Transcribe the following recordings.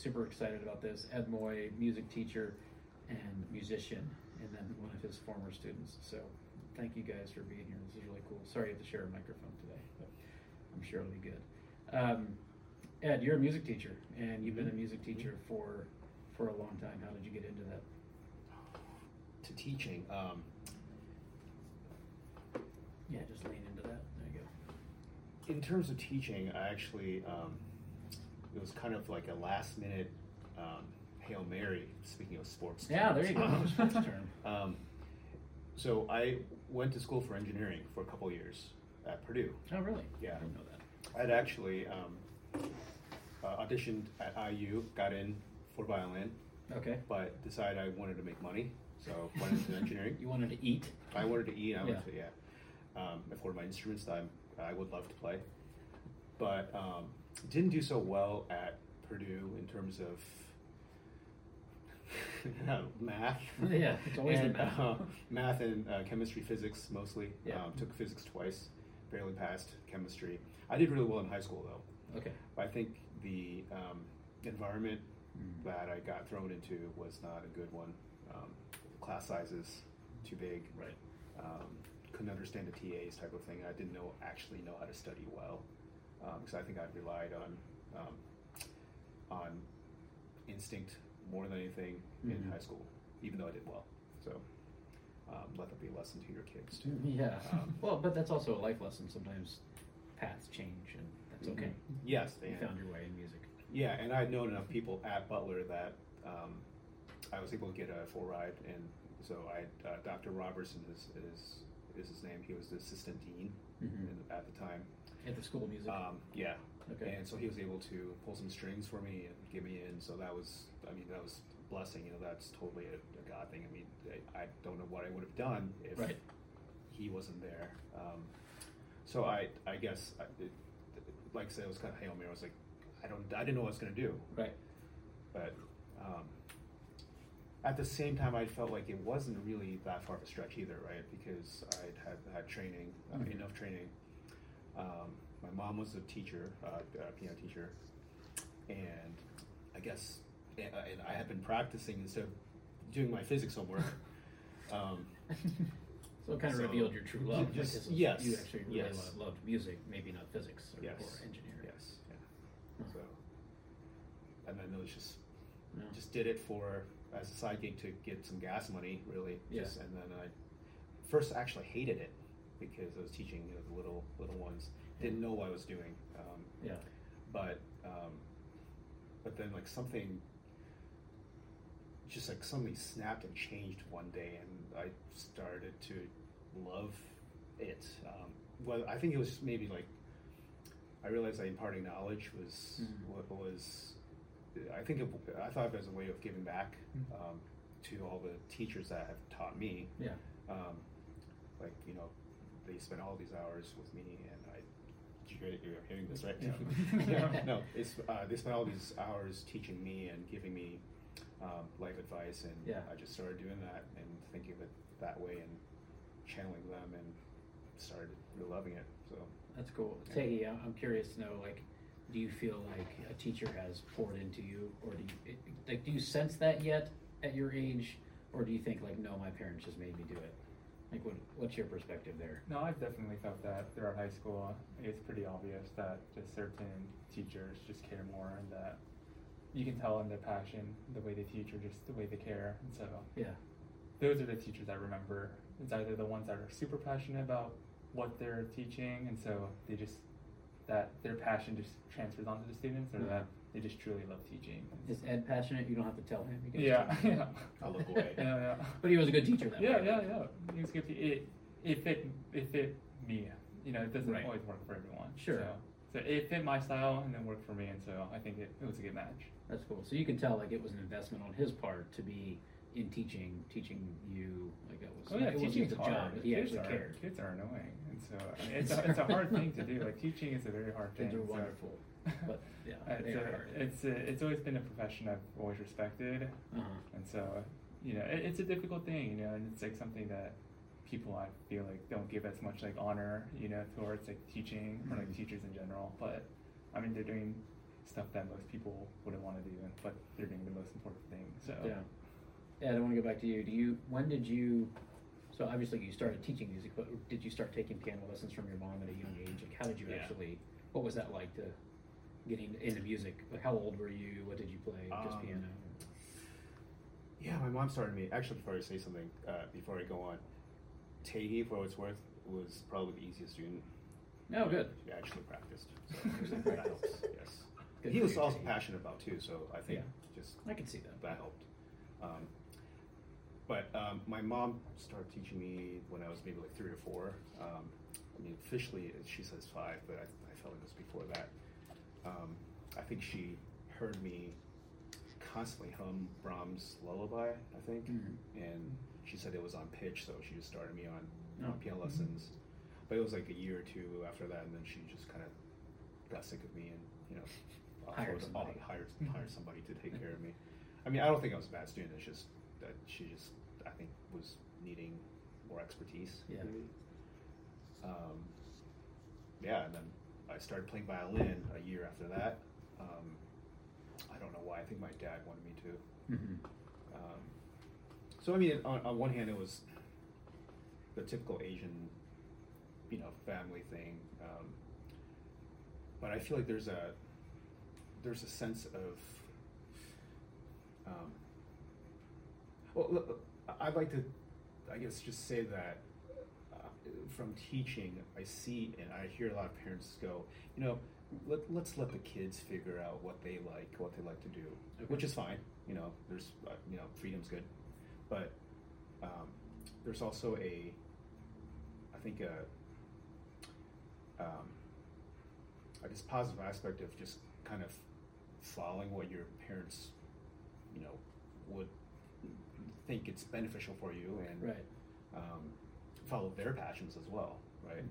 super excited about this. Ed Moy, music teacher and musician, and then one of his former students. So thank you guys for being here. This is really cool. Sorry you have to share a microphone today, but I'm sure it'll be good. Ed, you're a music teacher, and you've been a music teacher for a long time. How did you get into that? To teaching. Yeah, just lean into that. There you go. In terms of teaching, I actually, it was kind of like a last minute Hail Mary, speaking of sports. Yeah, there you go. Another sports term. So I went to school for engineering for a couple of years at Purdue. Oh, really? Yeah. I didn't know that. I'd actually auditioned at IU, got in for violin, Okay. but decided I wanted to make money, so went into engineering. You wanted to eat? I wanted to eat. I wanted to, afford my instruments that I would love to play, but didn't do so well at Purdue in terms of math. Yeah, it's always and, the math. Math and chemistry, physics mostly. Yeah. Took physics twice, barely passed chemistry. I did really well in high school though. Okay. But I think the environment that I got thrown into was not a good one. Class sizes too big. Right. Couldn't understand the TAs type of thing. I didn't actually know how to study well, because I think I relied on instinct more than anything in high school, even though I did well. So let that be a lesson to your kids too. Yeah. Well, but that's also a life lesson. Sometimes paths change, and that's okay. Yes, You found your way in music. Yeah, and I'd known enough people at Butler that I was able to get a full ride, and so Dr. Robertson is his name. He was the assistant dean at the time. At the School of Music? Yeah. Okay. And so he was able to pull some strings for me and get me in. So that was a blessing. That's totally a God thing. I don't know what I would have done if he wasn't there. So I guess, like I said, it was kind of Hail Mary. I was like, I didn't know what I was going to do. Right. But at the same time, I felt like it wasn't really that far of a stretch either, right? Because I'd had training, enough training. My mom was a teacher, a piano teacher, and I guess and I had been practicing instead of doing my physics homework. So it kind of revealed your true love. Yes. You actually really Yes. loved music, maybe not physics or engineering. Yes. Yeah. Huh. So, and then it was just did it as a side gig to get some gas money, really. Yeah. And then I first actually hated it because I was teaching the little ones. Didn't know what I was doing. But then something snapped and changed one day, and I started to love it. Well, I think it was maybe I realized that imparting knowledge was what was. I thought of it as a way of giving back to all the teachers that have taught me. Yeah. They spent all these hours with me, and you're hearing this, right? Yeah. No, they spent all these hours teaching me and giving me life advice, and I just started doing that and thinking of it that way and channeling them, and started really loving it. So that's cool. Tahi, I'm curious to know, do you feel like a teacher has poured into you, or do you sense that yet at your age, or do you think no, my parents just made me do it? What's your perspective there? No, I've definitely felt that throughout high school. It's pretty obvious that just certain teachers just care more, and that you can tell in their passion, the way they teach, or just the way they care. And so those are the teachers I remember. It's either the ones that are super passionate about what they're teaching, and so that their passion just transfers onto the students, or that they just truly love teaching. Is Ed passionate? You don't have to tell him. Yeah. I'll look away. Yeah. But he was a good teacher then. Yeah. He was good. It fit me. It doesn't always work for everyone. Sure. So it fit my style and then worked for me, and so I think it was a good match. That's cool. So you can tell it was an investment on his part to be in teaching you. Teaching is hard. Job, but he actually cared. Kids are annoying, and so it's a hard thing to do. Teaching is a very hard thing. Kids are wonderful, but it's always been a profession I've always respected, and so it's a difficult thing, and it's something that people I feel don't give as much honor, towards teaching or teachers in general. But they're doing stuff that most people wouldn't want to do, but they're doing the most important thing. So yeah, I want to go back to you. When did you? So obviously you started teaching music, but did you start taking piano lessons from your mom at a young age? Like, how did you actually? What was that like to getting into music? Like, how old were you? What did you play? Just piano? Yeah, my mom started me. Actually, before I say something, before I go on, Tehi, for what it's worth, was probably the easiest student. Oh, good. He actually practiced. So that helps. Yes. Good He was you, also Tehi. passionate about too, so I think I can see that. that helped. But my mom started teaching me when I was maybe like 3 or 4. I mean, officially she says 5, but I felt it was before that. I think she heard me constantly hum Brahms' Lullaby, I think, and she said it was on pitch, so she just started me on piano lessons. But it was like a year or 2 after that, and then she just kind of got sick of me and, you know, hired somebody to take care of me. I mean, I don't think I was a bad student. It's just that she just, I think, was needing more expertise. Yeah. Maybe. And then I started playing violin a year after that. I don't know why. I think my dad wanted me to. So I mean, on one hand, it was the typical Asian, you know, family thing. But I feel like there's a sense of well, I'd like to, I guess, just say that from teaching, I see and I hear a lot of parents go, you know, let's let the kids figure out what they like to do, which is fine. You know, there's you know, freedom's good, but there's also I think I guess positive aspect of just kind of following what your parents, you know, would think it's beneficial for you, and follow their passions as well, right?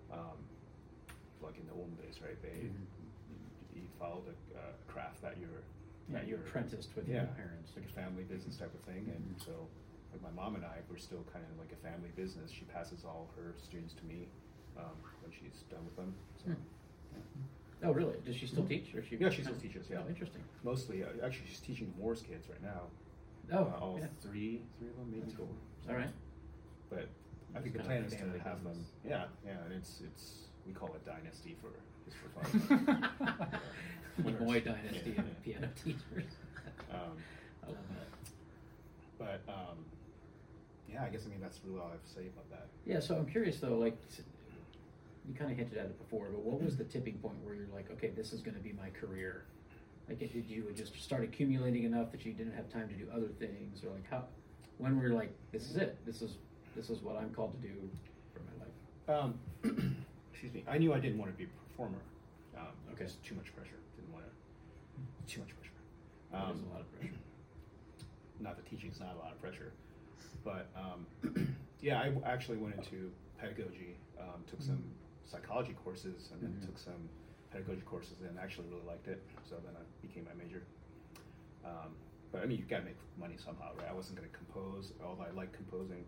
Like in the olden days, right? You followed a craft that you're apprenticed with your parents, like a family business type of thing, and so like my mom and I, we're still kind of like a family business. She passes all her students to me when she's done with them. So. Oh, really? Does she still teach? Or she still teaches. Yeah, Oh, interesting. Mostly, actually, she's teaching Moore's kids right now. Oh, three of them, maybe. Cool. All right. But I think the plan is to have them. Yeah, and it's we call it dynasty just for fun. Moy dynasty of piano teachers. I love that. But yeah, I guess that's really all I have to say about that. Yeah, so I'm curious though, like you kind of hinted at it before, but what was the tipping point where you're like, okay, this is going to be my career? Like, did you just start accumulating enough that you didn't have time to do other things, or like when were you like, this is it, this is what I'm called to do for my life? Excuse me. I knew I didn't want to be a performer. Okay. Just too much pressure. Didn't want to. Too much pressure. There's a lot of pressure. Not that teaching's not a lot of pressure, but yeah, I actually went into pedagogy. Took some psychology courses, and then took some pedagogy courses, and actually really liked it. So then I became my major. But I mean, you gotta make money somehow, right? I wasn't gonna compose, although I like composing.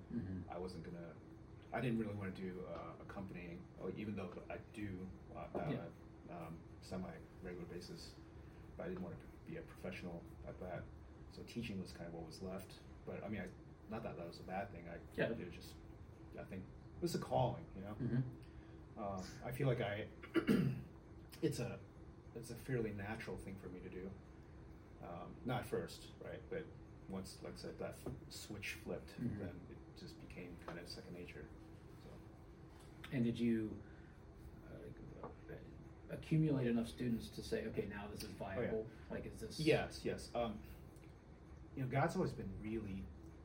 I didn't really want to do accompanying, even though I do on a semi-regular basis. But I didn't want to be a professional at that. So teaching was kind of what was left. But I mean, not that was a bad thing. It was just, I think it was a calling, you know. I feel like it's a fairly natural thing for me to do. Not first, right? But once, like I said, that switch flipped, then it just became kind of second nature. So. And did you accumulate enough students to say, okay, now this is viable? Like, is this? Yes. You know, God's always been really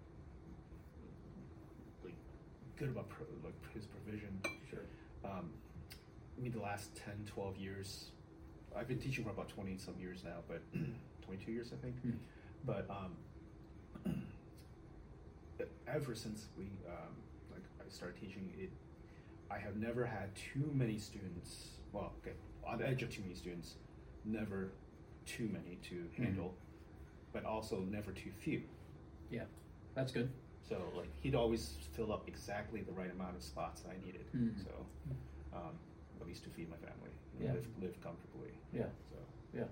good about His provision. Sure. I mean, the last 10, 12 years, I've been teaching for about 20 some years now, but 22 years, I think. But ever since I started teaching, I have never had too many students. Well, okay, on the edge of too many students, never too many to handle, but also never too few. Yeah, that's good. So like he'd always fill up exactly the right amount of spots I needed. So at least to feed my family, live comfortably. Yeah. So Yeah.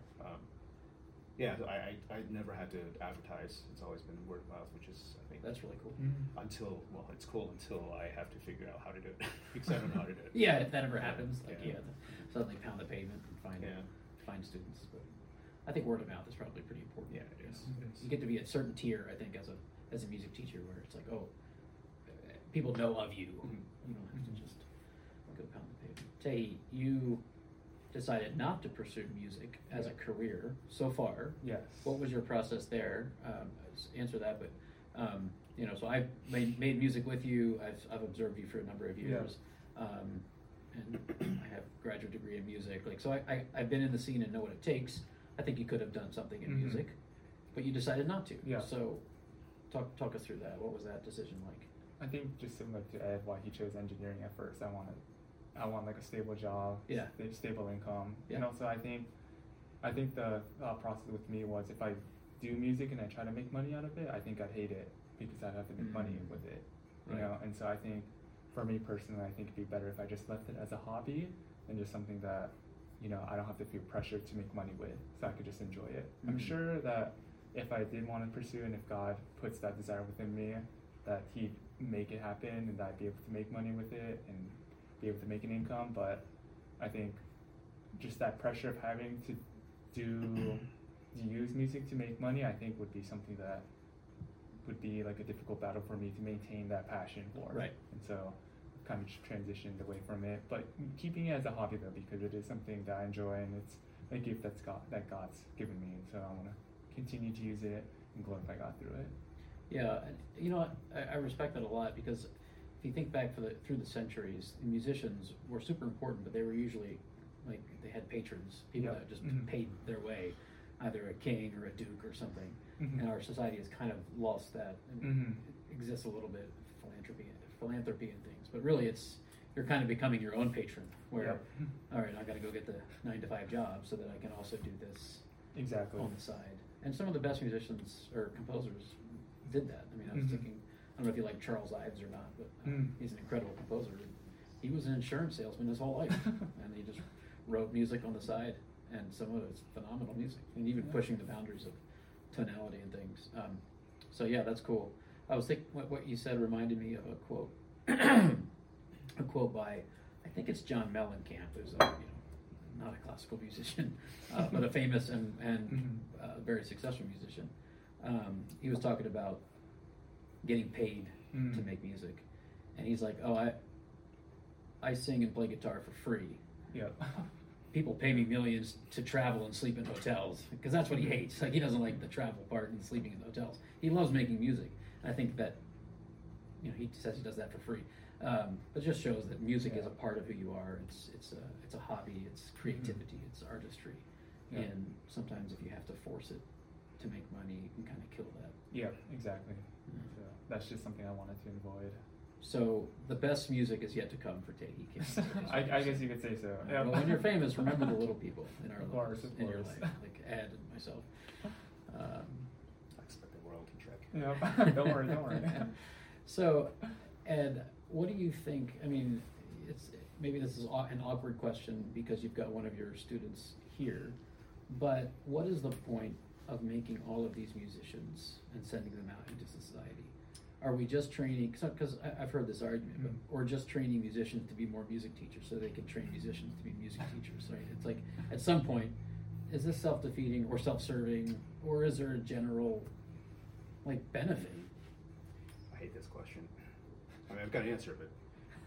I never had to advertise. It's always been word of mouth, which is, I think, that's really cool. It's cool until I have to figure out how to do it because I don't know how to do it. Yeah, if that ever happens, suddenly pound the pavement and find students. But I think word of mouth is probably pretty important. Yeah, it is. You get to be a certain tier, I think, as a music teacher, where it's like, oh, people know of you. Mm-hmm. You don't have to just go pound the pavement. Tahi, you decided not to pursue music as a career so far. Yes. What was your process there? Answer that, but so I've made music with you. I've observed you for a number of years, and I have a graduate degree in music. So I've been in the scene and know what it takes. I think you could have done something in music, but you decided not to. Yeah. So talk us through that. What was that decision like? I think just similar to Ed, why he chose engineering at first. I want like a stable job, stable income, and also I think the process with me was if I do music and I try to make money out of it, I think I'd hate it because I'd have to make money with it, you know. And so I think for me personally, I think it'd be better if I just left it as a hobby and just something that I don't have to feel pressured to make money with, so I could just enjoy it. I'm sure that if I did want to pursue and if God puts that desire within me, that He'd make it happen and that I'd be able to make money with it and be able to make an income. But I think just that pressure of having to use music to make money, I think would be something that would be like a difficult battle for me to maintain that passion for. Right. And so I've kind of just transitioned away from it, but keeping it as a hobby though, because it is something that I enjoy and it's a gift that God's given me, and so I want to continue to use it and glorify God through it. Yeah, I respect that a lot, because if you think back through the centuries, musicians were super important, but they were usually like they had patrons, people that just paid their way, either a king or a duke or something. And our society has kind of lost that, and it exists a little bit of philanthropy and things, but really you're kind of becoming your own patron, where all right, I got to go get the 9-to-5 job so that I can also do this on the side. And some of the best musicians or composers did that. I mean, I was thinking, I don't know if you like Charles Ives or not, but he's an incredible composer. He was an insurance salesman his whole life, and he just wrote music on the side, and some of it's phenomenal music, and even pushing the boundaries of tonality and things. So yeah, that's cool. I was thinking what you said reminded me of a quote, a quote by, I think it's John Mellencamp, who's not a classical musician, but a famous and very successful musician. He was talking about getting paid to make music, and he's like, "Oh, I sing and play guitar for free. Yeah, people pay me millions to travel and sleep in hotels, because that's what he hates. Like, he doesn't like the travel part and sleeping in hotels. He loves making music. And I think that he says he does that for free, but it just shows that music is a part of who you are. It's a hobby. It's creativity. It's artistry, and sometimes if you have to force it to make money, you can kind of kill that. Yeah, exactly. So that's just something I wanted to avoid. So the best music is yet to come for Tahi. I guess you could say so. Well, when you're famous, remember the little people in our lives, in your course. life, like Ed and myself. I expect a royalty check. Yeah, don't worry. So, Ed, what do you think? I mean, maybe this is an awkward question because you've got one of your students here, but what is the point of making all of these musicians and sending them out into society? Are we just training, because I've heard this argument, but or just training musicians to be more music teachers so they can train musicians to be music teachers, right? It's like, at some point, is this self-defeating or self-serving, or is there a general, benefit? I hate this question. I mean, I've got an answer, but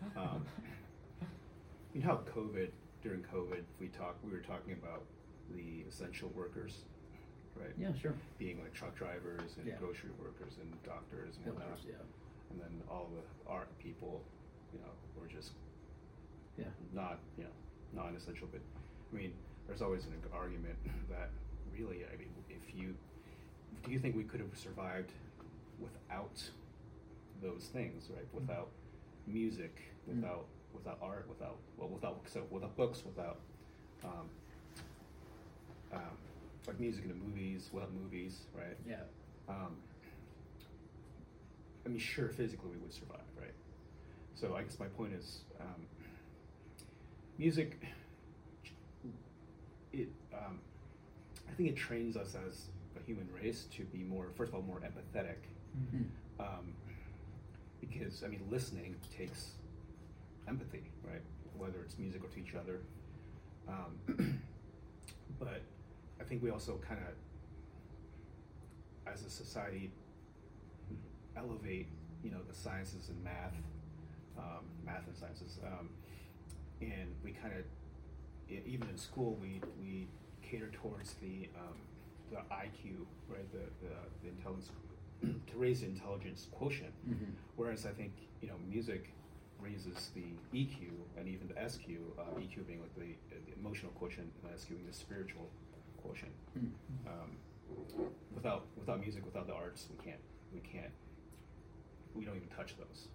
you know how during COVID, we were talking about the essential workers, right? Yeah, sure. Being like truck drivers and grocery workers and doctors and whatnot. And then all the art people, were just not non-essential. But I mean, there's always an argument that really, I mean, do you think we could have survived without those things, right? Without music, without art, without books, without like music in the movies, without movies, right? Yeah. I mean, sure, physically we would survive, right? So I guess my point is, music, I think it trains us as a human race to be more, first of all, more empathetic. Because, I mean, listening takes empathy, right? Whether it's music or to each other. But I think we also kind of, as a society, elevate, the sciences and math and sciences, and we kind of, even in school, we cater towards the IQ, right? The intelligence, to raise the intelligence quotient. Whereas I think music raises the EQ and even the SQ. EQ being like the emotional quotient, and SQ being the spiritual quotient. Without music, without the arts, we don't even touch those.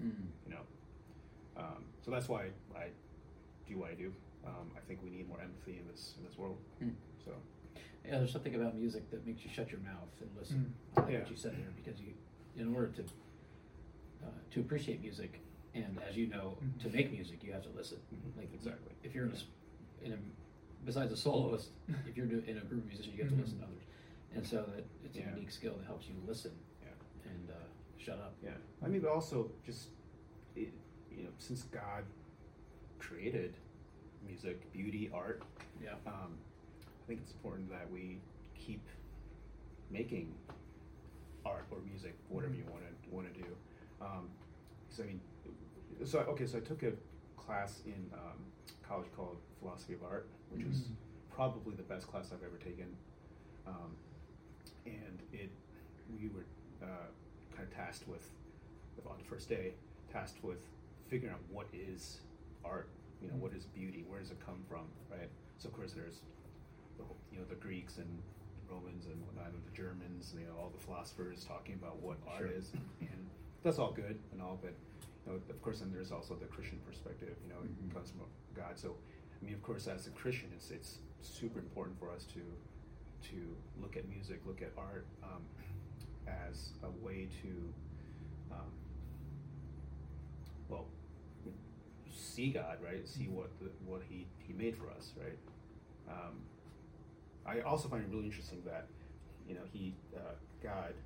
So that's why I do what I do. I think we need more empathy in this world. So yeah, there's something about music that makes you shut your mouth and listen. Like what you said there, because in order to appreciate music, and as you know, to make music, you have to listen. Like exactly. If you're besides a soloist, if you're in a group of musicians, you have to listen to others, and so that it's a unique skill that helps you listen and shut up. Yeah, I mean, but also just since God created music, beauty, art. I think it's important that we keep making art or music, whatever you want to do. So I mean, so I took a class in college called Philosophy of Art, which was probably the best class I've ever taken. And we were kind of tasked with, on the first day, figuring out what is art. What is beauty? Where does it come from, right? So of course there's the Greeks and Romans and whatnot, and the Germans, all the philosophers talking about what art is, and that's all good and all, but of course then there's also the Christian perspective. It comes from God. So I mean, of course, as a Christian, it's super important for us to look at music, look at art as a way to see God, right? See what He made for us, right? I also find it really interesting that God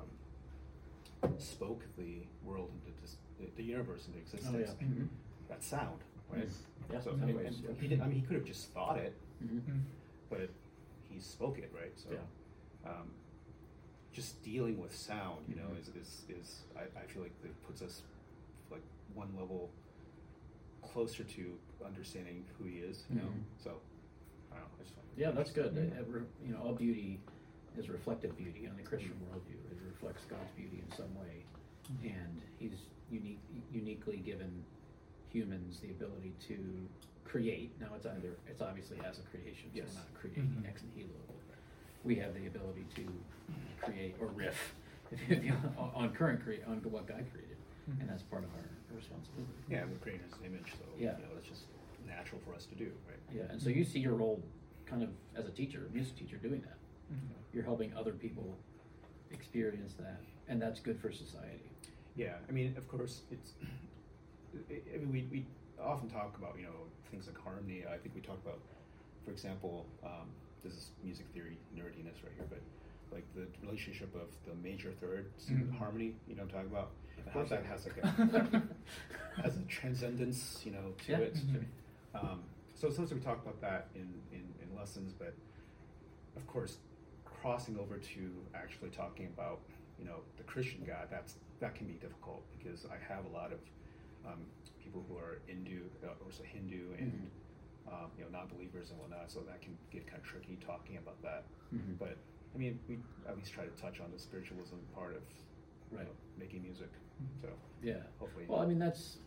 spoke the world into the universe into existence. That sound, right? Yeah. So he could have just thought it, but He spoke it, right? So just dealing with sound, is I feel like it puts us like one level closer to understanding who He is, So I don't know. I just find it that's good. All beauty is reflective beauty on the Christian worldview. It reflects God's beauty in some way, and He's uniquely given humans the ability to create. Now it's obviously as a creation, so we're not creating ex nihilo. We have the ability to create or riff on what God created, and that's part of our responsibility. Yeah, we're created in His image, so that's just natural for us to do, right? Yeah, and so you see your role kind of as a teacher, music teacher, doing that. You're helping other people experience that, and that's good for society. Yeah, I mean, of course, we often talk about things like harmony. I think we talk about, for example, this is music theory nerdiness right here, but like the relationship of the major third harmony. You know what I'm talking about? And how that has has a transcendence, to it. So sometimes we talk about that in lessons, but of course, crossing over to actually talking about the Christian God, that can be difficult, because I have a lot of people who are Hindu and non-believers and whatnot, so that can get kind of tricky talking about that. But I mean, we at least try to touch on the spiritualism part of making music. So hopefully. Well, I mean,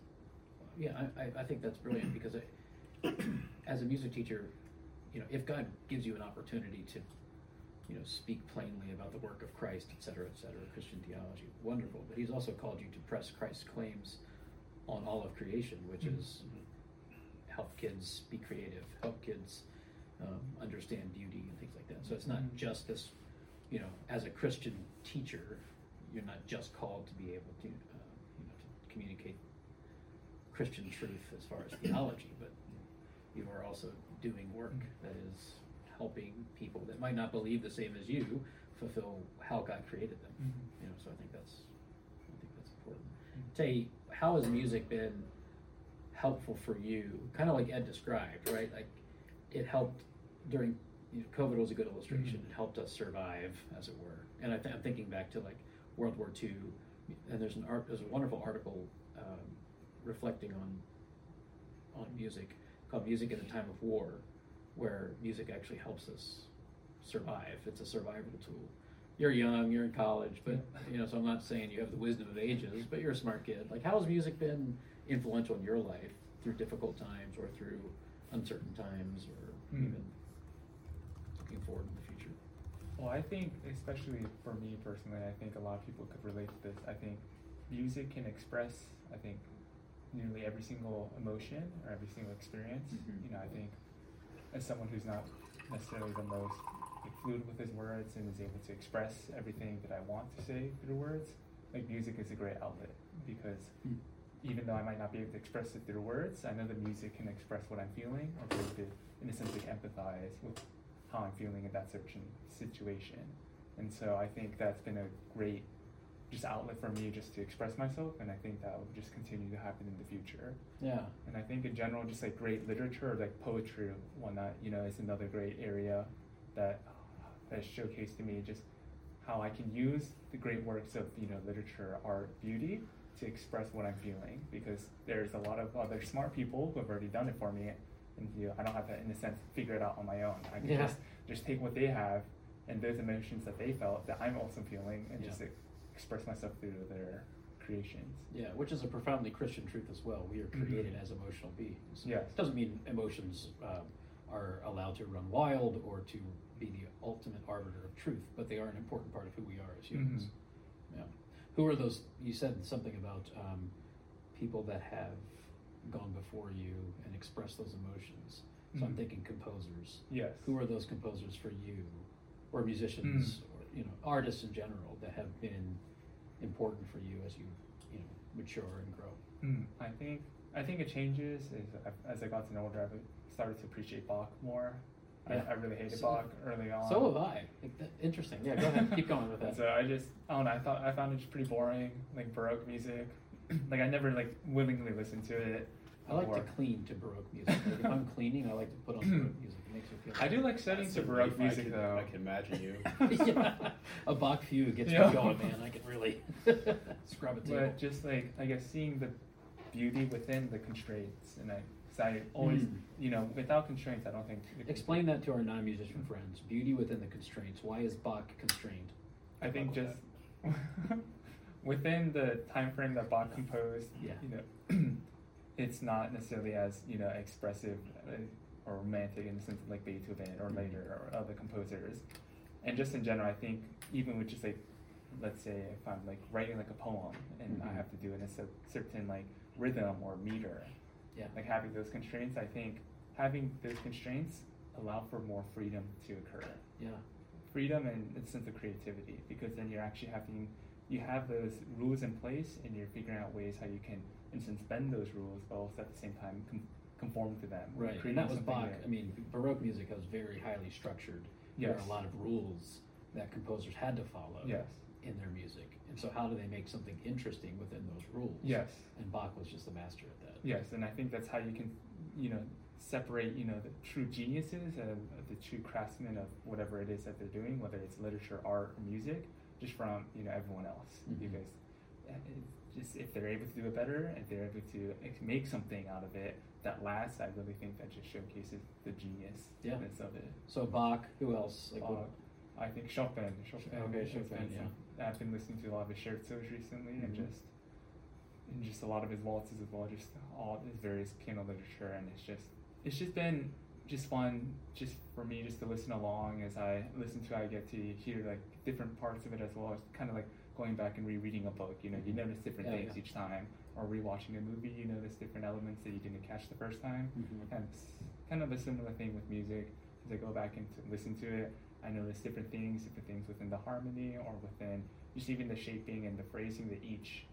I think that's brilliant, because as a music teacher, if God gives you an opportunity to speak plainly about the work of Christ, et cetera, Christian theology, wonderful. But He's also called you to press Christ's claims on all of creation, which is help kids be creative, help kids understand beauty and things like that. So it's not just this, as a Christian teacher, you're not just called to be able to, to communicate Christian truth as far as theology, but you are also doing work that is helping people that might not believe the same as you fulfill how God created them. You know, so I think that's important. Tay, how has music been helpful for you? Kind of like Ed described, right? Like it helped during, you know, COVID was a good illustration. It helped us survive, as it were. And I'm thinking back to like World War II, and there's a wonderful article reflecting on music called "Music in a Time of War," where music actually helps us survive. It's a survival tool. You're young, you're in college, but you know, so I'm not saying you have the wisdom of ages, but you're a smart kid. Like, how has music been influential in your life through difficult times or through uncertain times, or even looking forward in the future? Well, I think, especially for me personally, I think a lot of people could relate to this. I think music can express, I think, nearly every single emotion or every single experience. You know, I think as someone who's not necessarily the most fluid with his words and is able to express everything that I want to say through words, like music is a great outlet, because even though I might not be able to express it through words, I know that music can express what I'm feeling, or be able to, in a sense, like empathize with how I'm feeling in that certain situation. And so I think that's been a great just outlet for me just to express myself, and I think that will just continue to happen in the future. Yeah. And I think in general, just like great literature, or like poetry or whatnot, you know, is another great area that has showcased to me just how I can use the great works of, you know, literature, art, beauty to express what I'm feeling, because there's a lot of other smart people who have already done it for me, and you know, I don't have to, in a sense, figure it out on my own. I can just take what they have and those emotions that they felt that I'm also feeling, and just express myself through their creations. Yeah, which is a profoundly Christian truth as well. We are created as emotional beings. Yes. It doesn't mean emotions are allowed to run wild or to be the ultimate arbiter of truth, but they are an important part of who we are as humans. Yeah. Who are those? You said something about people that have gone before you and expressed those emotions. So I'm thinking composers. Yes. Who are those composers for you, or musicians, or, you know, artists in general that have been important for you as you know, mature and grow? I think it changes as I got to know older. I've started to appreciate Bach more. I really hated Bach early on. So have I. Interesting. Yeah, go ahead. Keep going with that. So I found it just pretty boring, like Baroque music. Like I never like willingly listened to it. I like to clean to Baroque music. Like if I'm cleaning, I like to put on Baroque music. It makes me feel. I do like studying to Baroque music though. I can imagine you. Yeah, a Bach fugue gets me going, man. I can really scrub it. But just like, I guess, seeing the beauty within the constraints, and I always, you know, without constraints, I don't think. Explain that to our non-musician friends. Beauty within the constraints. Why is Bach constrained? I think just within the time frame that Bach composed, you know, it's not necessarily as, you know, expressive or romantic in the sense of like Beethoven or later or other composers. And just in general, I think even with just like, let's say if I'm like writing like a poem and I have to do it in a certain like rhythm or meter, like having those constraints, I think having those constraints allow for more freedom to occur. Yeah. Freedom and a sense of creativity, because then you're actually you have those rules in place and you're figuring out ways how you can, in a sense, bend those rules, but also at the same time conform to them. Right, and that was Bach. I mean, Baroque music was very highly structured. There are a lot of rules that composers had to follow in their music. And so how do they make something interesting within those rules? Yes. And Bach was just the master at that. Yes, and I think that's how you can, you know, separate, you know, the true geniuses and the true craftsmen of whatever it is that they're doing, whether it's literature, art, or music, just from, you know, everyone else. Because just if they're able to do it better, if they're able to make something out of it that lasts, I really think that just showcases the genius of it. So Bach, who else? Like I think Chopin. Okay, Chopin. Yeah. I've been listening to a lot of his scherzos recently, and just a lot of his waltzes as well. Just all his various piano literature, and it's just been just fun, just for me, just to listen along as I listen to. I get to hear like different parts of it as well. It's kind of like going back and rereading a book. You know, you notice different things each time, or rewatching a movie, you notice different elements that you didn't catch the first time. And it's kind of a similar thing with music. As I go back and listen to it, I notice different things within the harmony, or within just even the shaping and the phrasing that each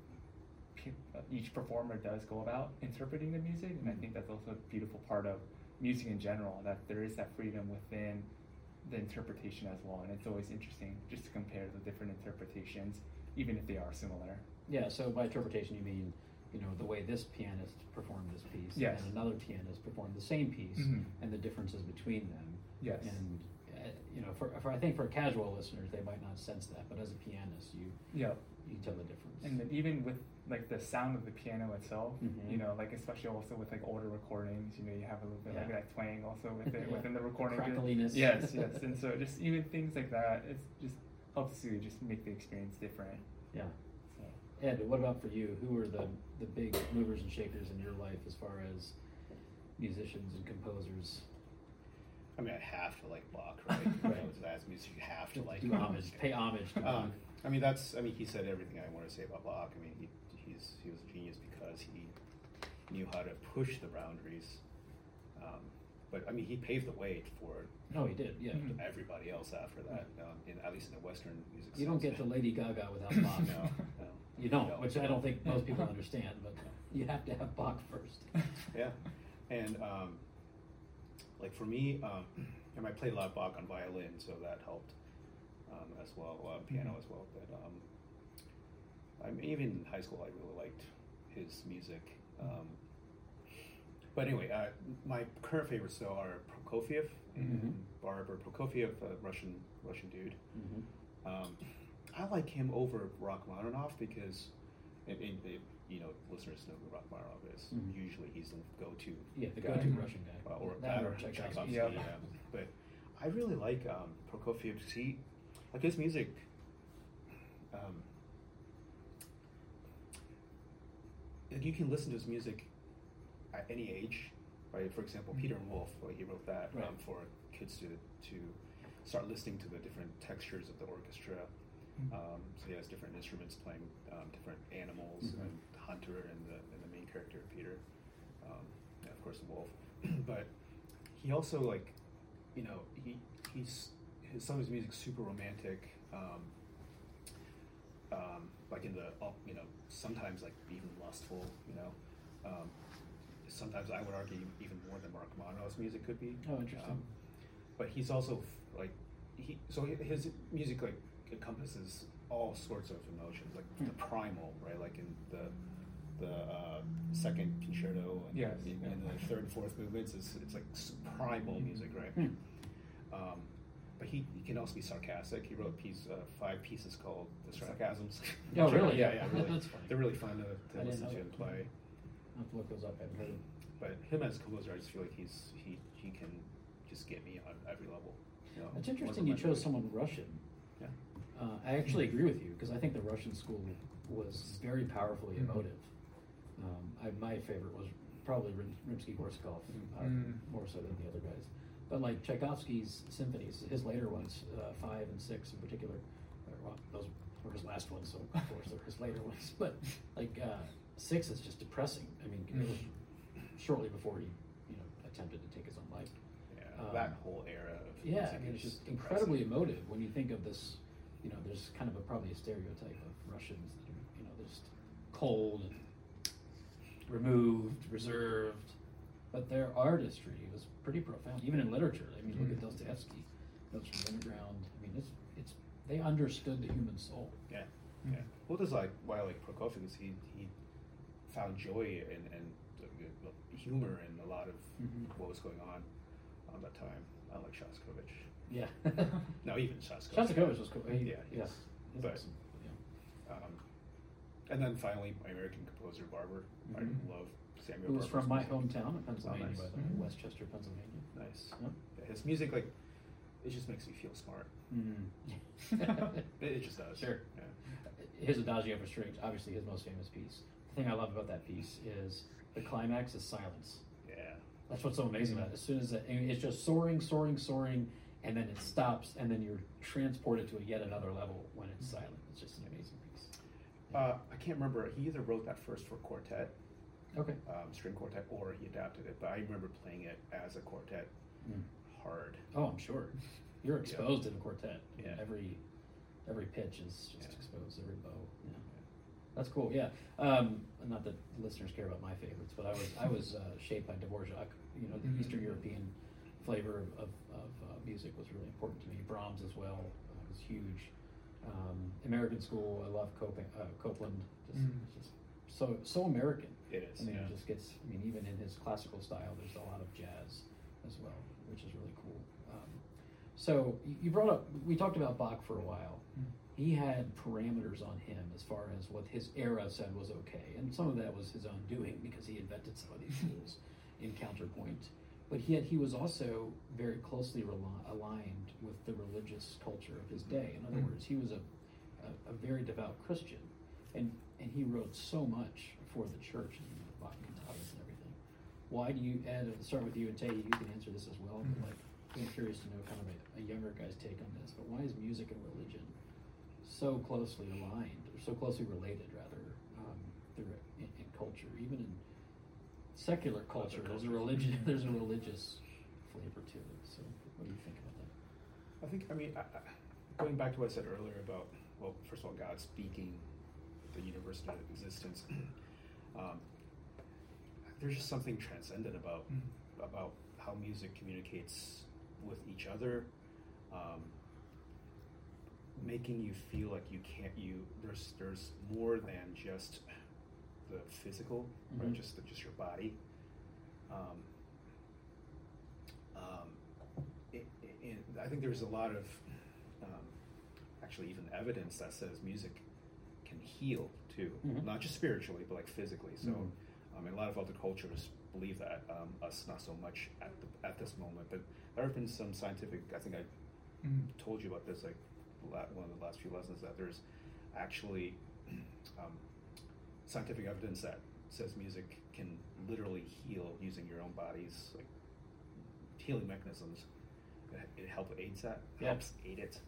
performer does go about interpreting the music. And I think that's also a beautiful part of music in general, that there is that freedom within the interpretation as well, and it's always interesting just to compare the different interpretations, even if they are similar. Yeah, so by interpretation you mean, the way this pianist performed this piece, yes, and another pianist performed the same piece, and the differences between them. Yes. And for I think for casual listeners, they might not sense that, but as a pianist, you can tell the difference. And then even with like the sound of the piano itself, like especially also with like older recordings, you have a little bit like that twang also with it within the recording. Crackliness. Yes. And so just even things like that, it's just helps to just make the experience different. Yeah. So. Ed, what about for you? Who are the big movers and shakers in your life as far as musicians and composers? I mean, I have to like Bach, right? Right. As music, you have to like do homage, pay homage to Bach. He said everything I want to say about Bach. I mean, he was a genius because he knew how to push the boundaries. But I mean, he paved the way for. No, he did. Yeah. Everybody else after that, at least in the Western music. You don't get to Lady Gaga without Bach. No. You don't, which I don't think most people understand. But you have to have Bach first. Yeah, and like for me, I played a lot of Bach on violin, so that helped as well, piano as well. But even in high school, I really liked his music. But anyway, my current favorites though are Prokofiev and Barbara Prokofiev, a Russian dude. I like him over Rachmaninoff because, listeners know who Rachmaninoff is. Usually he's the go-to. Yeah, the go-to Russian guy. Or Tchaikovsky. Yeah. But I really like Prokofiev. Like his music. You can listen to his music at any age, right? For example, Peter and Wolf, he wrote that for kids to start listening to the different textures of the orchestra. So he has different instruments playing different animals, and Hunter and the main character Peter, and of course the Wolf. But he also some of his music's super romantic. Like in the sometimes like even lustful, sometimes I would argue even more than Rachmaninoff's music could be. Oh, interesting. But he's also his music like encompasses all sorts of emotions, like the primal, right? Like in the second concerto and, and the third and fourth movements, it's like primal music, right? But he can also be sarcastic. He wrote 5 pieces called The Sarcasms. Oh, really? Yeah, really. That's funny. They're really fun to listen to and play. I'll have to look those up. I haven't heard them. But him as a composer, I just feel like he can just get me on every level. It's interesting you chose someone Russian. Yeah. I actually agree with you because I think the Russian school was very powerfully emotive. My favorite was probably Rimsky-Korsakov, more so than the other guys. But like Tchaikovsky's symphonies, his later ones, 5 and 6 in particular, those were his last ones, so of course they're his later ones. But like 6 is just depressing. I mean, it was shortly before he, attempted to take his own life. Yeah, that whole era of music it's just incredibly emotive when you think of this. There's kind of probably a stereotype of Russians that are, just cold and removed, reserved. But their artistry was pretty profound, even in literature. I mean, look at Dostoevsky, Notes from the Underground. I mean, it's they understood the human soul. Yeah, yeah. Well, that's why I like Prokofiev is he found joy and humor in a lot of what was going on that time. Unlike Shostakovich. Yeah. No, even Shostakovich. Shostakovich was cool. Yeah. But awesome. and then finally, my American composer Barber. I love Samuel. Who was Barber's from my music. hometown of Pennsylvania, nice. by the way, Westchester, Pennsylvania. Nice. Yep. Yeah, his music, it just makes me feel smart. It just does. Sure. Yeah. His Adagio for Strings, obviously his most famous piece. The thing I love about that piece is the climax is silence. Yeah. That's what's so amazing about it. As soon as it's just soaring, soaring, soaring, and then it stops, and then you're transported to yet another level when it's silent. It's just an amazing piece. I can't remember. He either wrote that first for quartet, okay, string quartet, or he adapted it. But I remember playing it as a quartet, hard. Oh, I'm sure. You're exposed in a quartet. Yeah. Every pitch is just exposed. Every bow. Yeah. That's cool. Yeah. Not that listeners care about my favorites, but I was shaped by Dvorak. You know, the Eastern European flavor of music was really important to me. Brahms as well was huge. American School, I love Copland. Just so American. It is. I mean, it just gets. I mean, even in his classical style, there's a lot of jazz as well, which is really cool. So you brought up. We talked about Bach for a while. He had parameters on him as far as what his era said was okay, and some of that was his own doing because he invented some of these rules in counterpoint. But he was also very closely aligned with the religious culture of his day. In other words, he was a very devout Christian, and he wrote so much for the church and Bach cantatas and everything. Why do you, Ed, I'll start with you, and Tay, you can answer this as well, but like, I'm curious to know kind of a younger guy's take on this, but why is music and religion so closely aligned, or so closely related, rather, in culture? Even in secular culture, there's a religious flavor to it. So, what do you think about that? I think, going back to what I said earlier about, well, first of all, God speaking the universe into existence. There's just something transcendent about how music communicates with each other, making you feel like there's more than just the physical, right? Just your body. I think there's a lot of actually even evidence that says music can heal too, not just spiritually, but like physically. So, a lot of other cultures believe that. Us not so much at this moment, but there have been some scientific. I think I told you about this, like one of the last few lessons, that there's actually scientific evidence that says music can literally heal using your own body's like healing mechanisms. It helps aid it.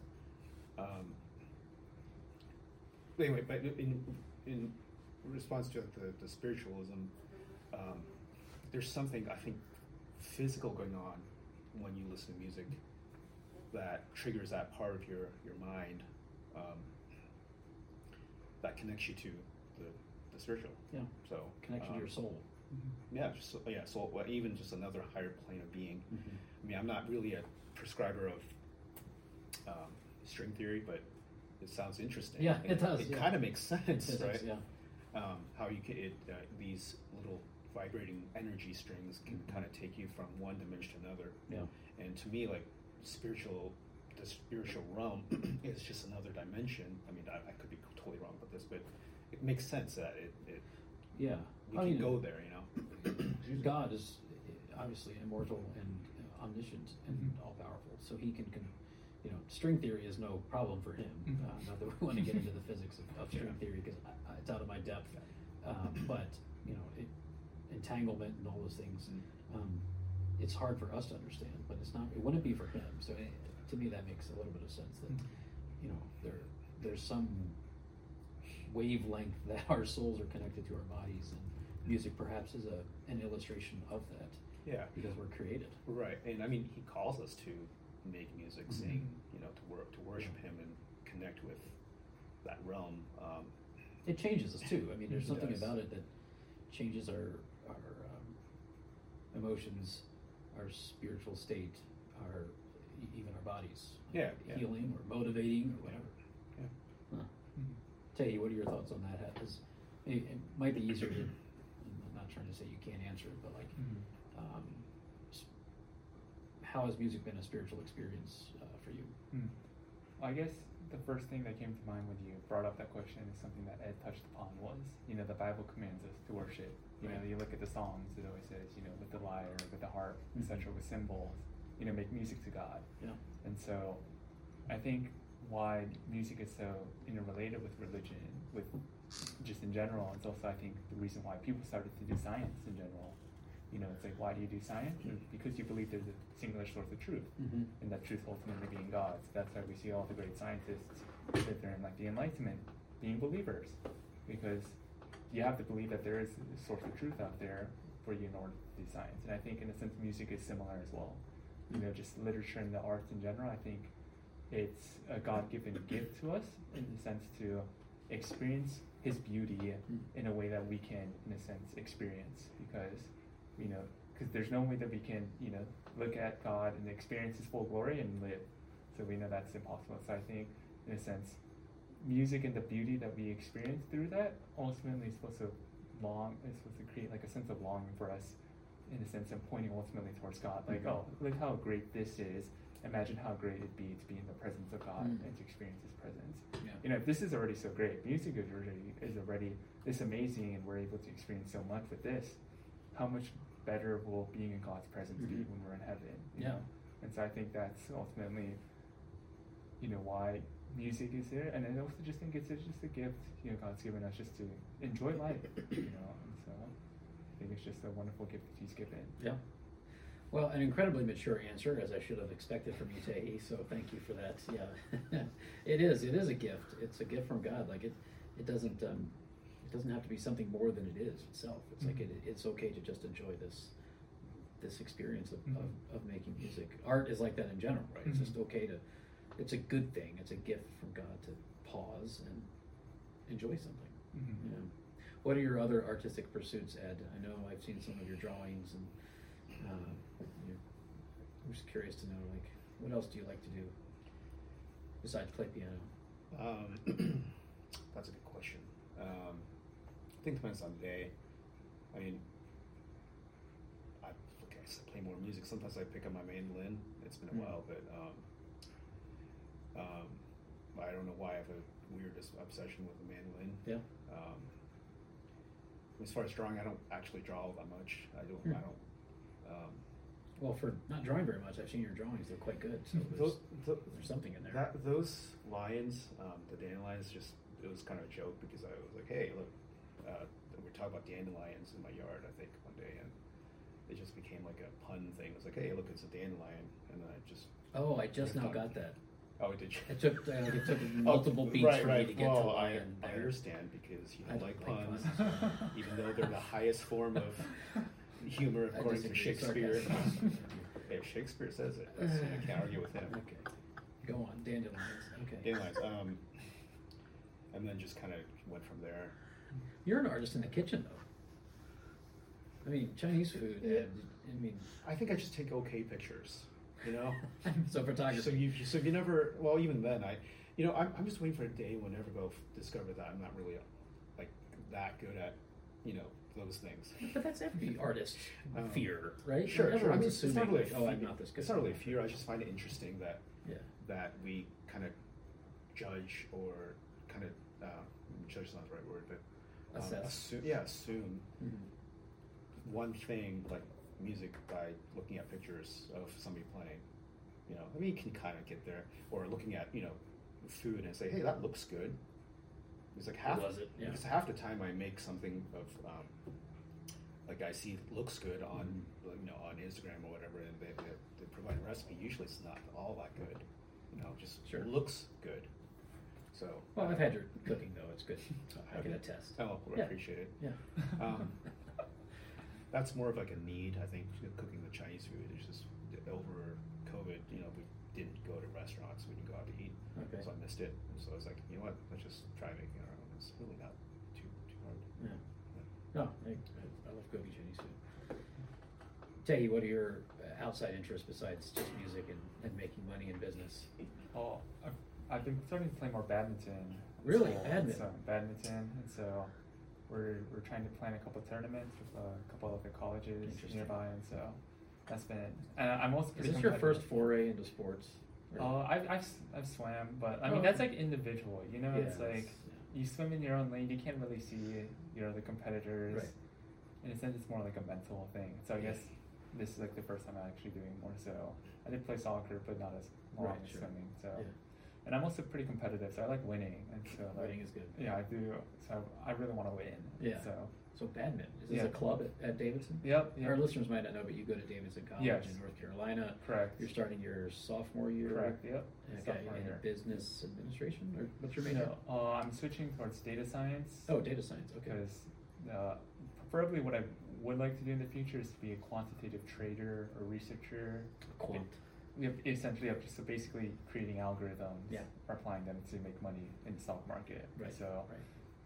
Anyway, but in response to the spiritualism, there's something I think physical going on when you listen to music that triggers that part of your mind that connects you to the spiritual. Yeah. So connection to your soul. Yeah, soul. Well, even just another higher plane of being. I'm not really a prescriber of string theory, but it sounds interesting. Yeah, it does. It kind of makes sense, right? Yeah. How you can these little vibrating energy strings can kind of take you from one dimension to another. Yeah. And to me, like the spiritual realm is just another dimension. I could be totally wrong about this, but it makes sense that we can go there. God is obviously immortal and omniscient and all powerful, so he can string theory is no problem for him. Not that we want to get into the physics of string theory because it's out of my depth. But entanglement and all those things, it's hard for us to understand. But it's not. It wouldn't be for him. So to me, that makes a little bit of sense. That there's some wavelength that our souls are connected to our bodies, and music perhaps is an illustration of that. Yeah, because we're created. Right, and he calls us to make music, sing, to worship him and connect with that realm. It changes us too. There's something about it that changes our emotions, our spiritual state, even our bodies. Healing or motivating or whatever. Yeah. Huh. Tay, what are your thoughts on that? It might be easier to. I'm not trying to say you can't answer it, but like. How has music been a spiritual experience for you? Well, I guess the first thing that came to mind when you brought up that question is something that Ed touched upon was, the Bible commands us to worship. You look at the Psalms, it always says, with the lyre, with the harp, etc., with cymbals, make music to God. Yeah. And so I think why music is so interrelated with religion, with just in general, it's also, I think, the reason why people started to do science in general. It's like, why do you do science? Because you believe there's a singular source of truth, and that truth ultimately being God. So that's why we see all the great scientists that they're in like the Enlightenment being believers, because you have to believe that there is a source of truth out there for you in order to do science. And I think in a sense music is similar as well. Just literature and the arts in general, I think it's a God-given gift to us in the sense to experience His beauty in a way that we can, in a sense, experience, because there's no way that we can, look at God and experience His full glory and live. So we know that's impossible. So I think, in a sense, music and the beauty that we experience through that ultimately is supposed to create like a sense of longing for us, in a sense, and pointing ultimately towards God. Like, oh, look how great this is. Imagine how great it'd be to be in the presence of God and to experience His presence. Yeah. If this is already so great, music is already this amazing, and we're able to experience so much with this, how much better will being in God's presence be when we're in heaven? You know? And so I think that's ultimately, why music is there. And I also just think it's just a gift, God's given us just to enjoy life, And so I think it's just a wonderful gift that He's given. Yeah. Well, an incredibly mature answer, as I should have expected from you, Tahi. So thank you for that. Yeah, it is a gift. It's a gift from God. Like it doesn't have to be something more than it is itself. It's like it's okay to just enjoy this experience of making music. Art is like that in general, right? It's just okay to. It's a good thing. It's a gift from God to pause and enjoy something. Yeah. What are your other artistic pursuits, Ed? I know I've seen some of your drawings, and I'm just curious to know, like, what else do you like to do besides play piano? That's a good question. I think it depends on the day. I mean, I play more music. Sometimes I pick up my mandolin. It's been a while, but I don't know why I have a weird obsession with the mandolin. Yeah. As far as drawing, I don't actually draw that much. I don't. Well, for not drawing very much, I've seen your drawings. They're quite good. So there's something in there. Those lions, the dandelions, it was kind of a joke, because I was like, hey, look, we were talking about dandelions in my yard, I think, one day, and it just became like a pun thing. It was like, hey, look, it's a dandelion, and then I just. Oh, I just now got that. Oh, did you? It took multiple beats for me to get to lion. I understand, because you don't like puns, even though they're the highest form of humor, according to Shakespeare. If Shakespeare says it, I can't argue with him. Okay, go on, dandelions. Okay, dandelions. And then just kind of went from there. You're an artist in the kitchen, though. I mean, Chinese food. I think I just take okay pictures. So photography. So you never. Well, even then, I'm just waiting for a day when I ever go discover that I'm not really like that good at, those things. But that's every artist's fear, right? Sure. I mean, it's not really I'm not this good. It's not really a fear. I just find it interesting that we kind of judge, or kind of judge is not the right word, but assume one thing, like music, by looking at pictures of somebody playing. You can kind of get there, or looking at food and say, hey, that looks good. It's like because half the time I make something of like I see it looks good on on Instagram or whatever, and they provide a recipe. Usually it's not all that good. Just looks good. So I've had your cooking, though. It's good. So I can attest. Oh, well, I appreciate it. Yeah. That's more of like a need, I think, cooking the Chinese food. It's just over COVID, we didn't go to restaurants, we didn't go out to eat. Okay. So I missed it. And so I was like, you know what, let's just try making our own. It's really not too hard. Yeah. No, I love cooking Chinese food. Tahi, what are your outside interests besides just music and making money in business? Oh, I've been starting to play more badminton. Really? Badminton. And so we're trying to plan a couple of tournaments with a couple of the colleges nearby, and so that's been. And I'm also. Is this your first foray into sports? I've swam, but I mean that's like individual. It's like you swim in your own lane. You can't really see the competitors. Right. In a sense, it's more like a mental thing. So I guess this is like the first time I'm actually doing more. So I did play soccer, but not as long as swimming. So. Yeah. And I'm also pretty competitive, so I like winning, and so winning is good. Yeah, I do. So I really want to win. Yeah. So badminton is this a club at Davidson? Yep. Our listeners might not know, but you go to Davidson College in North Carolina. Correct. You're starting your sophomore year. Correct. Yep. Okay. In business administration, or what's your major? I'm switching towards data science. Oh, data science. Okay. Because preferably what I would like to do in the future is to be a quantitative trader or researcher. Quant. Essentially, so basically creating algorithms, or applying them to make money in the stock market. Right. So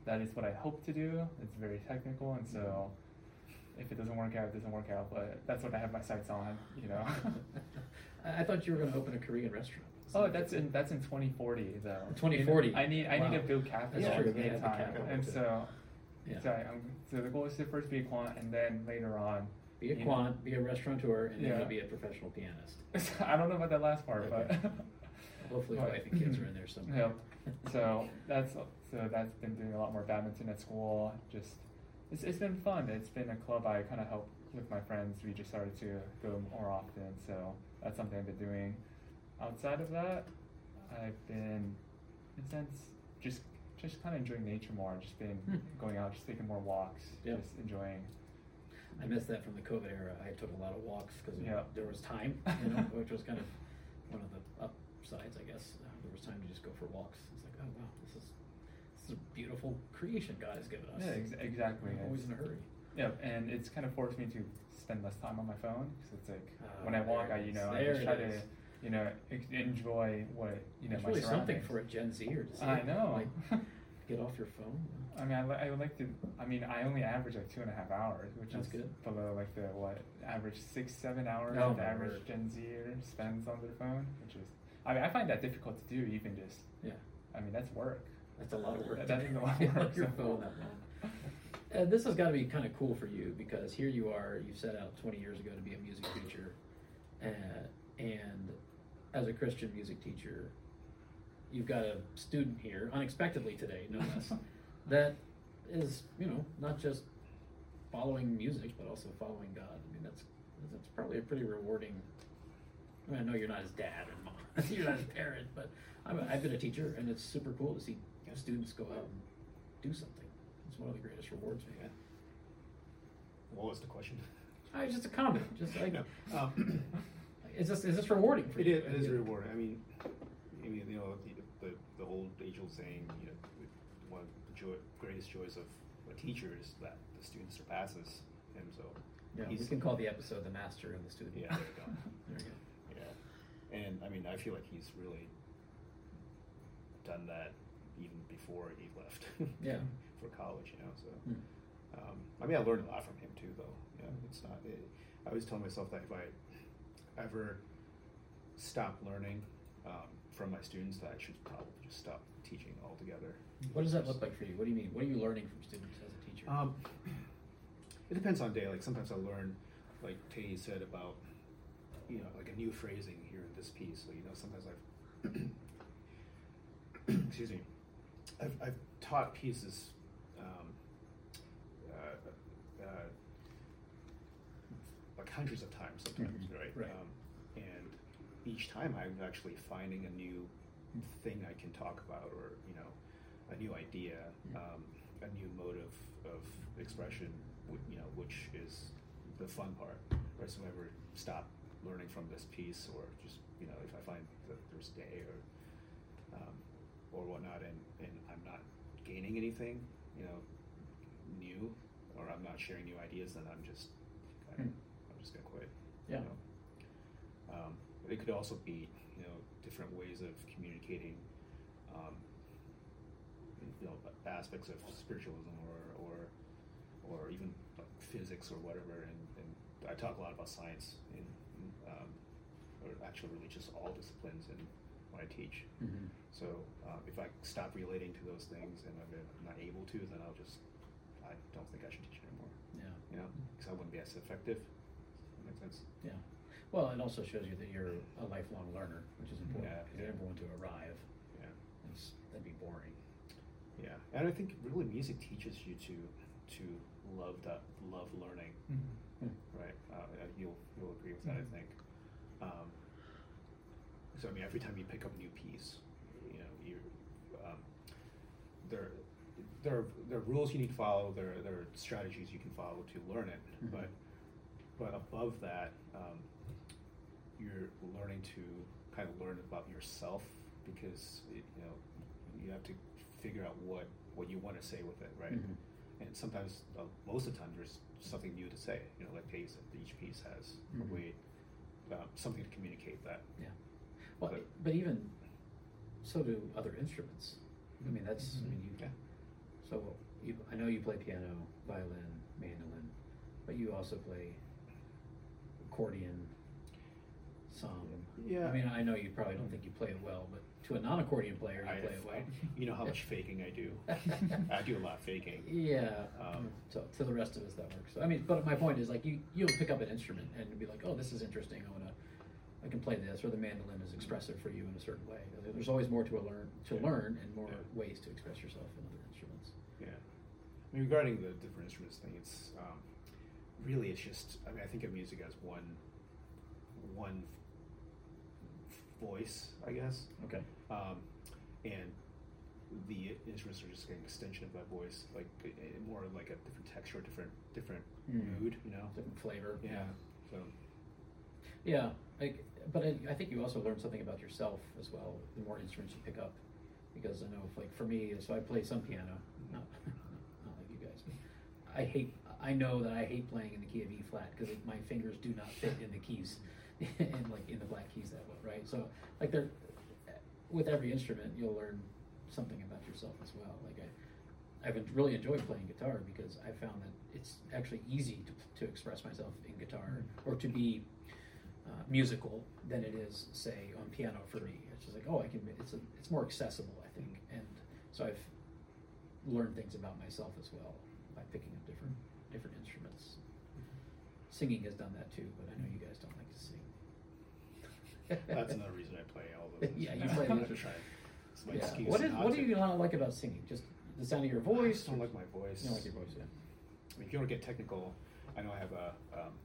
that is what I hope to do. It's very technical, and so if it doesn't work out, it doesn't work out. But that's what I have my sights on, you know. I thought you were going to open a Korean restaurant. Oh, that's in 2040 though. 2040. I need to build capital That's true. in time, and so Yeah. so the goal is to first be a quant, and then later on Be a quant, be a restaurateur, and then Yeah. you'll be a professional pianist. I don't know about that last part, Okay. but Hopefully, wife and kids are in there somewhere. Yep. So that's been doing a lot more badminton at school. Just it's been fun. It's been a club I kind of help with my friends. We just started to go more often, so that's something I've been doing. Outside of that, I've been, in a sense, just kind of enjoying nature more. Just been going out, just taking more walks, Yep. just enjoying. I missed that from the COVID era. I took a lot of walks because Yeah. there was time, which was kind of one of the upsides, I guess. There was time to just go for walks. It's like, oh wow, this is a beautiful creation God has given us. Yeah, exactly. I'm always in a hurry. Yeah, and it's kind of forced me to spend less time on my phone because it's like when Ah, I walk, there I it is. I There just it try is. to enjoy what It's my really something surroundings. for a Gen Zer to see. I know. Like, get off your phone. I mean, I would like to. I mean, I only average like 2.5 hours, which That's is good. below like the average 6-7 hours Oh, that the my average word. Gen Zer spends on their phone, which is. I mean, I find that difficult to do. Even just. Yeah. I mean, that's work. That's a lot of work. That's to a lot of get work, off your so. phone that long. This has got to be kind of cool for you because here you are. You set out 20 years ago to be a music teacher, and as a Christian music teacher, you've got a student here unexpectedly today, no less, that is not just following music but also following God. I mean that's probably a pretty rewarding. I mean, I know you're not his dad or mom, you're not his parent, but I've been a teacher, and it's super cool to see students go out and do something. It's one of the greatest rewards we get. What was the question? It's just a comment. Just like, No. is this rewarding for It you? is. It is rewarding. I mean, the old age-old saying, one of the greatest joys of a teacher is that the student surpasses him. So Yeah, we can call the episode "The Master and the Student." Yeah, there you go. There you go. Yeah, and I mean, I feel like he's really done that even before he left. Yeah. For college, So, I mean, I learned a lot from him too, though. It's not. I always tell myself that if I ever stop learning from my students, that I should probably just stop teaching altogether. What does that look like for you? What do you mean? What are you learning from students as a teacher? It depends on day. Like sometimes I learn, like Tay said about, like a new phrasing here in this piece. So sometimes I've excuse me, I've taught pieces. Like hundreds of times sometimes, right? And each time I'm actually finding a new thing I can talk about, or a new idea, a new mode of expression, which is the fun part, right? So if I ever stop learning from this piece, or just if I find that there's day or whatnot, and I'm not gaining anything, new, or I'm not sharing new ideas, then I'm just gonna quit. Yeah. But it could also be different ways of communicating aspects of spiritualism or even like physics or whatever, and I talk a lot about science or actually really just all disciplines when I teach. Mm-hmm. So if I stop relating to those things and I'm not able to, then I don't think I should teach anymore. Yeah. Because I wouldn't be as effective. Does that make sense? Yeah. Well, it also shows you that you're a lifelong learner, which is important. Yeah. Because you never want to arrive. Yeah. That'd be boring. Yeah, and I think really music teaches you to love learning, right? You'll agree with that, I think. So I mean, every time you pick up a new piece, there are rules you need to follow. There are strategies you can follow to learn it, but above that, you're learning to kind of learn about yourself, because you have to figure out what you want to say with it, right? And sometimes, most of the time, there's something new to say. Like Tay said, each piece has a way, something to communicate that. Yeah. Well, but even so do other instruments. I mean, that's So I know you play piano, violin, mandolin, but you also play accordion, some. Yeah. I mean, I know you probably don't think you play it well, but to a non-accordion player, you play it well. You know how much faking I do. I do a lot of faking. Yeah. So to the rest of us, that works. So, I mean, but my point is, like, you'll pick up an instrument and be like, oh, this is interesting. I can play this, or the mandolin is expressive for you in a certain way. There's always more to learn and more ways to express yourself in other instruments. Yeah. I mean, regarding the different instruments thing, it's really, it's just, I mean, I think of music as one voice, I guess. Okay. And the instruments are just an extension of that voice, like more like a different texture, different mood, you know, different flavor. Yeah. So. Yeah, but I think you also learn something about yourself as well. The more instruments you pick up, because I know, like for me, so I play some piano, not like you guys. But I know that I hate playing in the key of E flat because my fingers do not fit in the keys, and like in the black keys that well, right? So like with every instrument, you'll learn something about yourself as well. Like I've really enjoyed playing guitar because I found that it's actually easy to express myself in guitar or to be musical than it is, say, on piano for me. It's just like, oh, it's more accessible, I think, and so I've learned things about myself as well by picking up different instruments. Singing has done that too, but I know you guys don't like to sing. That's another reason I play all those. Yeah, you play the excuse. What do you not like about singing? Just the sound of your voice? I don't like my voice. You don't like your voice, yeah. I mean, if you want to get technical, I know I have a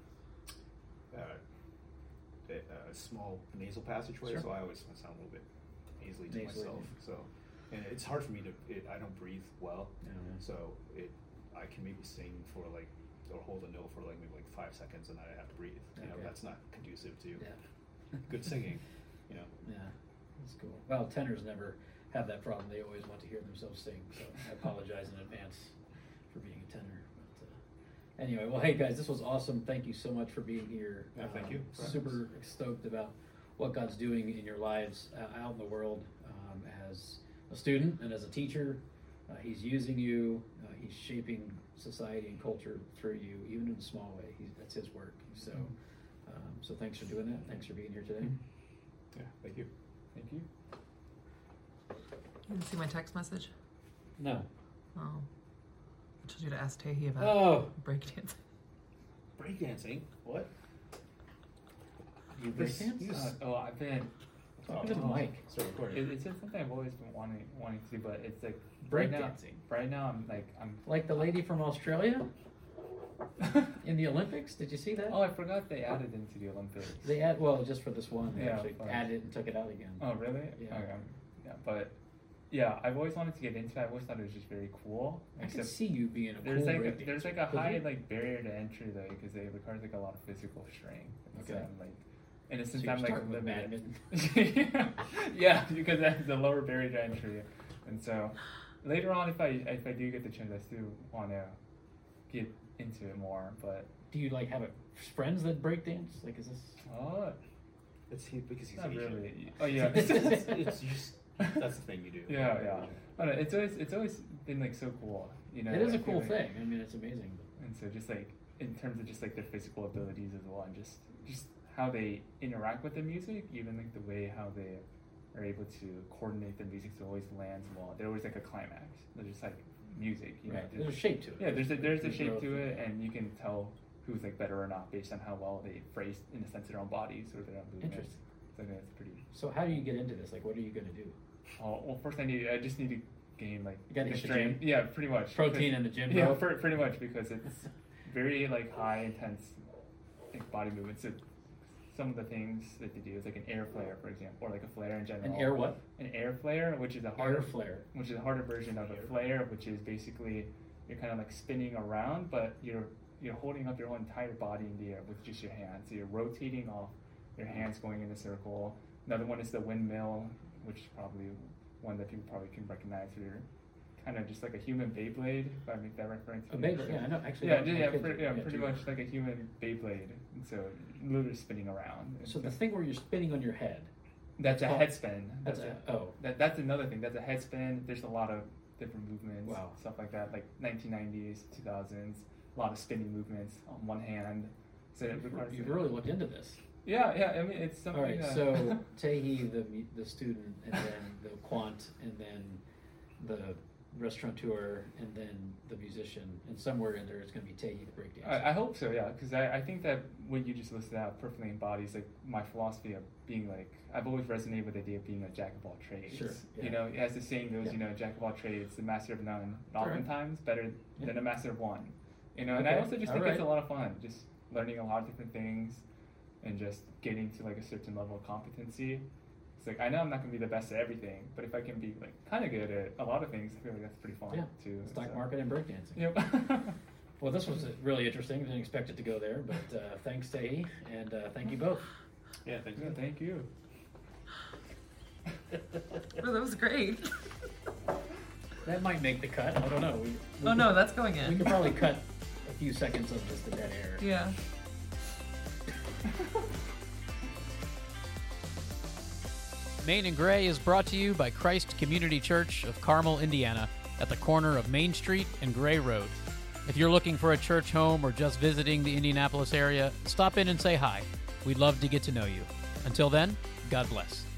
small nasal passageway, Sure. so I always sound a little bit nasally to myself. So, and it's hard for me I don't breathe well, so I can maybe sing for or hold a note for maybe 5 seconds, and then I have to breathe. You know, that's not conducive to good singing. You know. Yeah, that's cool. Well, tenors never have that problem. They always want to hear themselves sing. So I apologize in advance for being a tenor. Anyway, well, hey guys, this was awesome. Thank you so much for being here. Thank you. Super stoked about what God's doing in your lives out in the world as a student and as a teacher. He's using you. He's shaping society and culture through you, even in a small way. That's His work. So, so thanks for doing that. Thanks for being here today. Yeah, thank you. Thank you. You didn't see my text message? No. Oh. I told you to ask Tahi about breakdancing. Breakdancing? What? You breakdance? I've been. Talk to the mic. It's just something I've always been wanting to do, but it's like breakdancing. Right now, I'm like the lady from Australia in the Olympics. Did you see that? Oh, I forgot they added into the Olympics. They just for this one. They actually added it and took it out again. Oh, really? Yeah. Okay. Yeah, but. Yeah, I've always wanted to get into it. I always thought it was just very cool. I can see you being a there's cool there's a high barrier to entry though, because it requires a lot of physical strength. Okay. So in a sense, I'm badminton. Yeah, because that's the lower barrier to entry, and so later on, if I do get the chance, I still want to get into it more. But do you have friends that break dance? Is this? Oh, it's because he's not Asian. Really. Oh yeah, it's just. That's the thing you do. Yeah. I don't know, it's always been so cool. You know, it is a cool thing. I mean, it's amazing. And so just in terms of just their physical abilities as well, and just how they interact with the music, even the way how they are able to coordinate the music so it always lands well. There's always a climax. There's just music. You know, there's a shape to it. Yeah, there's a shape to it, and you can tell who's better or not based on how well they phrase in the sense of their own bodies or their own movements. Interesting. So I think that's pretty. So how do you get into this? What are you going to do? Oh, well, first I just need to gain you gotta hit the gym? Yeah, pretty much. Protein in the gym, bro? Yeah, pretty much, because it's very high intense body movements. So some of the things that they do is an air flare, for example, or a flare in general. An air what? An air flare, which is a harder version of a flare, which is basically you're kind of spinning around, but you're holding up your whole entire body in the air with just your hands. So you're rotating off your hands going in a circle. Another one is the windmill, which is probably one that people probably can recognize. You're kind of just like a human Beyblade, if I make that reference. A Beyblade, yeah, I know. Actually, pretty much like a human Beyblade. And so literally spinning around. So the thing where you're spinning on your head. That's a head spin. That's another thing. That's a head spin. There's a lot of different movements, Wow. stuff like that, like 1990s, 2000s, a lot of spinning movements on one hand. So it requires You've really looked into this. Yeah. I mean, it's something. All right, so Tehi, the student, and then the quant, and then the restaurateur, and then the musician, and somewhere in there it's going to be Tehi, the breakdancer. I hope so, yeah, because I think that what you just listed out perfectly embodies like my philosophy of being like, I've always resonated with the idea of being a jack of all trades. Sure. Yeah. You know, as the saying goes, Yeah. you know, jack of all trades, the master of none, All right. oftentimes better Yeah. than a master of one. You know, and Okay. I also just All think right. it's a lot of fun, just learning a lot of different things and just getting to like a certain level of competency. It's like, I know I'm not going to be the best at everything, but if I can be like kind of good at a lot of things, I feel like that's pretty fun Yeah. too. Stock market and breakdancing. Yep. Well, this was really interesting. Didn't expect it to go there, but thanks, Tehi, and thank you both. Yeah, thank you. Yeah, thank you. Oh, that was great. That might make the cut. I don't know. We Oh no, that's going we in. could probably cut a few seconds of just the dead air. Yeah. Main and Gray is brought to you by Christ Community Church of Carmel, Indiana, at the corner of Main Street and Gray Road. If you're looking for a church home or just visiting the Indianapolis area, stop in and say hi. We'd love to get to know you. Until then, God bless.